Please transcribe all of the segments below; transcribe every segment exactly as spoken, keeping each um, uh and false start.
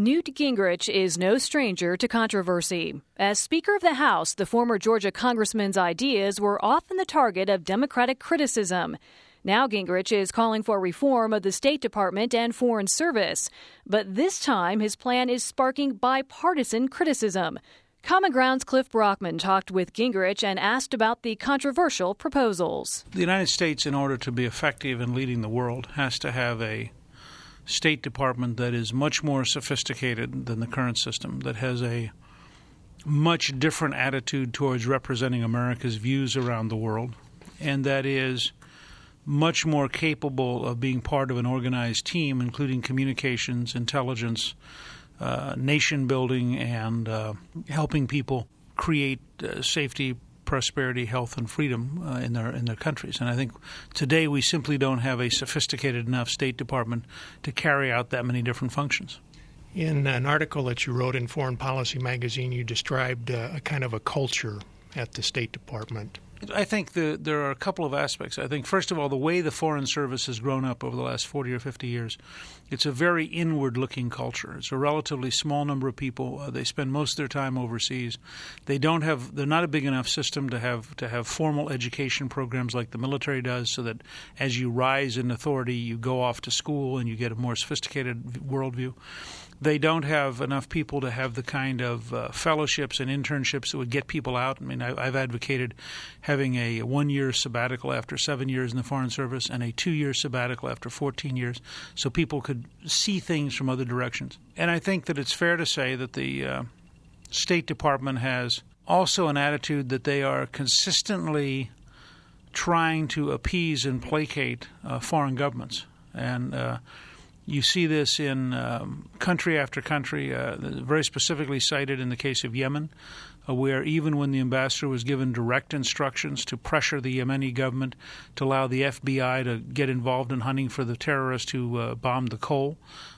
Newt Gingrich is no stranger to controversy. As Speaker of the House, the former Georgia congressman's ideas were often the target of Democratic criticism. Now Gingrich is calling for reform of the State Department and Foreign Service. But this time, his plan is sparking bipartisan criticism. Common Ground's Cliff Brockman talked with Gingrich and asked about the controversial proposals. The United States, in order to be effective in leading the world, has to have a State Department that is much more sophisticated than the current system, that has a much different attitude towards representing America's views around the world, and that is much more capable of being part of an organized team, including communications, intelligence, uh, nation building, and uh, helping people create uh, safety, prosperity, health, and freedom uh, in their in their countries. And I think today we simply don't have a sophisticated enough State Department to carry out that many different functions. In an article that you wrote in Foreign Policy magazine, you described uh, a kind of a culture at the State Department. I think the, there are a couple of aspects. I think, first of all, the way the Foreign Service has grown up over the last forty or fifty years, it's a very inward-looking culture. It's a relatively small number of people. Uh, they spend most of their time overseas. They don't have – they're not a big enough system to have to have formal education programs like the military does, so that as you rise in authority, you go off to school and you get a more sophisticated worldview. They don't have enough people to have the kind of uh, fellowships and internships that would get people out. I mean, I, I've advocated having a one-year sabbatical after seven years in the Foreign Service and a two-year sabbatical after fourteen years, so people could see things from other directions. And I think that it's fair to say that the uh, State Department has also an attitude that they are consistently trying to appease and placate uh, foreign governments. And uh, you see this in um, country after country, uh, very specifically cited in the case of Yemen, uh, where even when the ambassador was given direct instructions to pressure the Yemeni government to allow the F B I to get involved in hunting for the terrorists who uh, bombed the coal,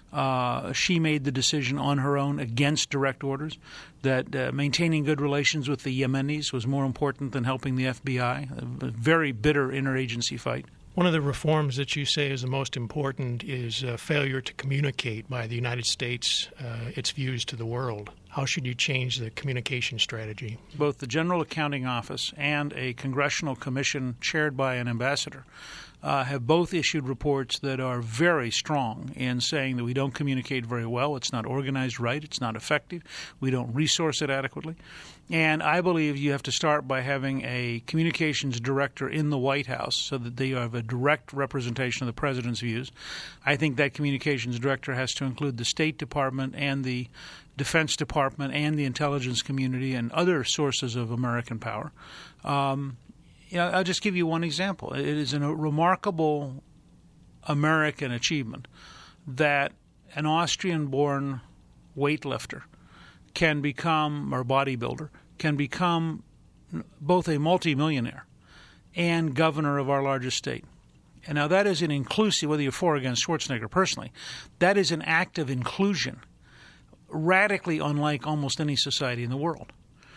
uh, she made the decision on her own against direct orders that uh, maintaining good relations with the Yemenis was more important than helping the F B I, a very bitter interagency fight. One of the reforms that you say is the most important is uh, failure to communicate by the United States uh, its views to the world. How should you change the communication strategy? Both the General Accounting Office and a congressional commission chaired by an ambassador uh, have both issued reports that are very strong in saying that we don't communicate very well. It's not organized right. It's not effective. We don't resource it adequately. And I believe you have to start by having a communications director in the White House so that they have a direct representation of the president's views. I think that communications director has to include the State Department and the Defense Department and the intelligence community and other sources of American power. Um, you know, I'll just give you one example. It is a remarkable American achievement that an Austrian-born weightlifter can become, or bodybuilder, can become both a multimillionaire and governor of our largest state. And now that is an inclusive, whether you're for or against Schwarzenegger personally, that is an act of inclusion radically unlike almost any society in the world.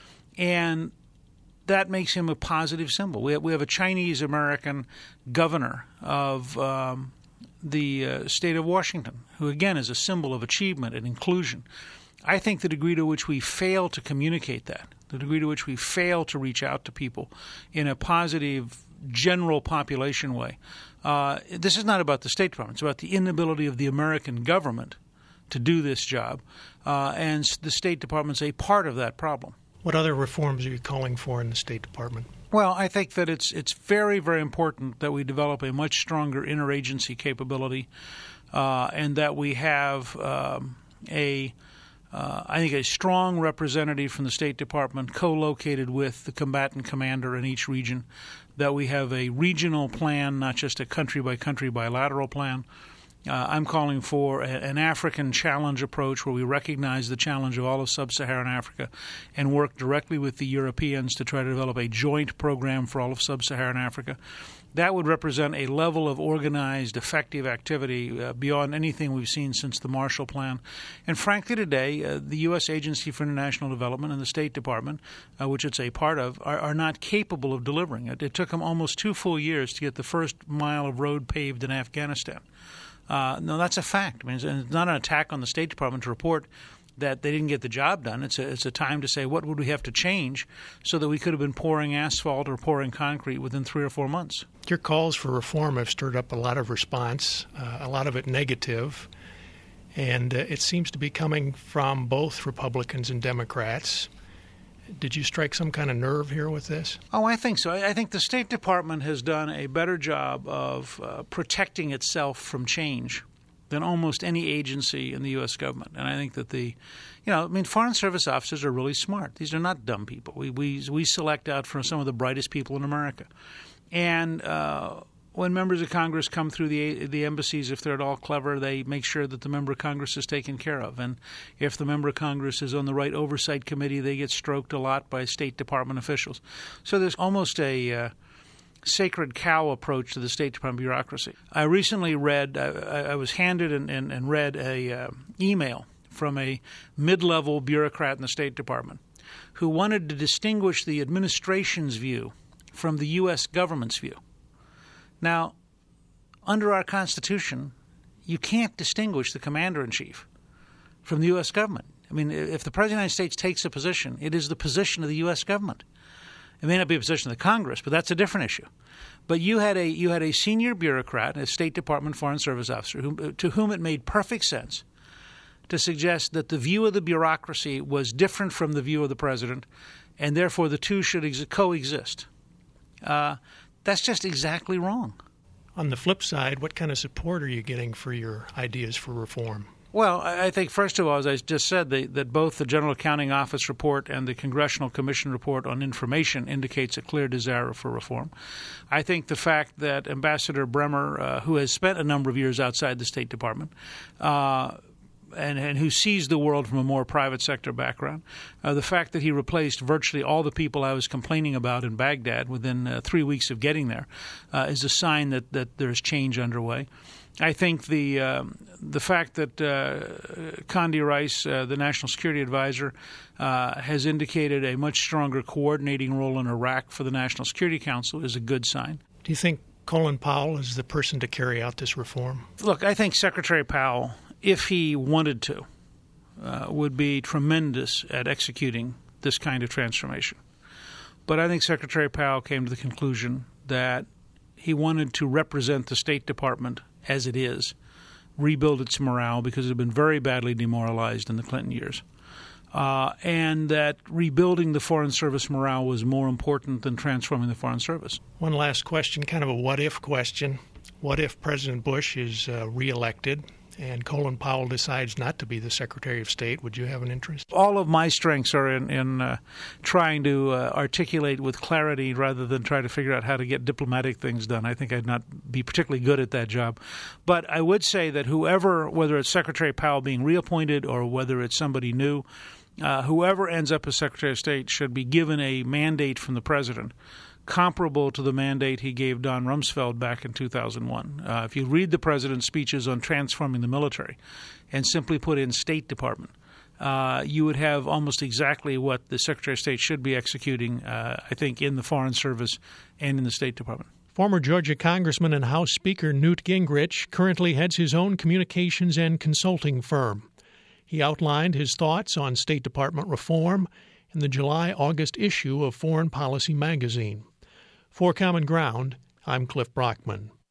And that makes him a positive symbol. We have, we have a Chinese-American governor of um, the uh, state of Washington, who again is a symbol of achievement and inclusion. I think the degree to which we fail to communicate that, the degree to which we fail to reach out to people in a positive, general population way, uh, this is not about the State Department. It's about the inability of the American government to do this job, uh, and the State Department's a part of that problem. What other reforms are you calling for in the State Department? Well, I think that it's it's very, very important that we develop a much stronger interagency capability, uh, and that we have um, a Uh, I think a strong representative from the State Department co-located with the combatant commander in each region, that we have a regional plan, not just a country-by-country bilateral plan. Uh, I'm calling for a, an African challenge approach where we recognize the challenge of all of sub-Saharan Africa and work directly with the Europeans to try to develop a joint program for all of sub-Saharan Africa. That would represent a level of organized, effective activity uh, beyond anything we've seen since the Marshall Plan. And frankly, today, uh, the U S Agency for International Development and the State Department, uh, which it's a part of, are, are not capable of delivering it. It took them almost two full years to get the first mile of road paved in Afghanistan. Uh, no, that's a fact. I mean, it's not an attack on the State Department to report that they didn't get the job done. It's a, it's a time to say, what would we have to change so that we could have been pouring asphalt or pouring concrete within three or four months? Your calls for reform have stirred up a lot of response, uh, a lot of it negative, and uh, it seems to be coming from both Republicans and Democrats. Did you strike some kind of nerve here with this? Oh, I think so. I, I think the State Department has done a better job of uh, protecting itself from change than almost any agency in the U S government. And I think that the, you know, I mean, Foreign Service officers are really smart. These are not dumb people. We we we select out from some of the brightest people in America. And uh, when members of Congress come through the the embassies, if they're at all clever, they make sure that the member of Congress is taken care of. And if the member of Congress is on the right oversight committee, they get stroked a lot by State Department officials. So there's almost a uh, sacred cow approach to the State Department bureaucracy. I recently read, I, I was handed and, and, and read a uh, email from a mid-level bureaucrat in the State Department who wanted to distinguish the administration's view from the U S government's view. Now, under our Constitution, you can't distinguish the commander-in-chief from the U S government. I mean, if the President of the United States takes a position, it is the position of the U S government. It may not be a position of the Congress, but that's a different issue. But you had a you had a senior bureaucrat, a State Department Foreign Service officer, who, to whom it made perfect sense to suggest that the view of the bureaucracy was different from the view of the president, and therefore the two should ex- coexist. Uh, that's just exactly wrong. On the flip side, what kind of support are you getting for your ideas for reform? Well, I think, first of all, as I just said, the, that both the General Accounting Office report and the Congressional Commission report on information indicates a clear desire for reform. I think the fact that Ambassador Bremer, uh, who has spent a number of years outside the State Department, uh, and, and who sees the world from a more private sector background, uh, the fact that he replaced virtually all the people I was complaining about in Baghdad within uh, three weeks of getting there uh, is a sign that, that there's change underway. I think the uh, the fact that uh, Condi Rice, uh, the National Security Advisor, uh, has indicated a much stronger coordinating role in Iraq for the National Security Council is a good sign. Do you think Colin Powell is the person to carry out this reform? Look, I think Secretary Powell, if he wanted to, uh, would be tremendous at executing this kind of transformation. But I think Secretary Powell came to the conclusion that he wanted to represent the State Department as it is, rebuild its morale because it had been very badly demoralized in the Clinton years, uh, and that rebuilding the Foreign Service morale was more important than transforming the Foreign Service. One last question, kind of a what-if question. What if President Bush is uh, reelected and Colin Powell decides not to be the Secretary of State? Would you have an interest? All of my strengths are in, in uh, trying to uh, articulate with clarity rather than try to figure out how to get diplomatic things done. I think I'd not be particularly good at that job. But I would say that whoever, whether it's Secretary Powell being reappointed or whether it's somebody new, uh, whoever ends up as Secretary of State should be given a mandate from the President comparable to the mandate he gave Don Rumsfeld back in two thousand one. Uh, if you read the President's speeches on transforming the military and simply put in State Department, uh, you would have almost exactly what the Secretary of State should be executing, uh, I think, in the Foreign Service and in the State Department. Former Georgia Congressman and House Speaker Newt Gingrich currently heads his own communications and consulting firm. He outlined his thoughts on State Department reform in the July-August issue of Foreign Policy magazine. For Common Ground, I'm Cliff Brockman.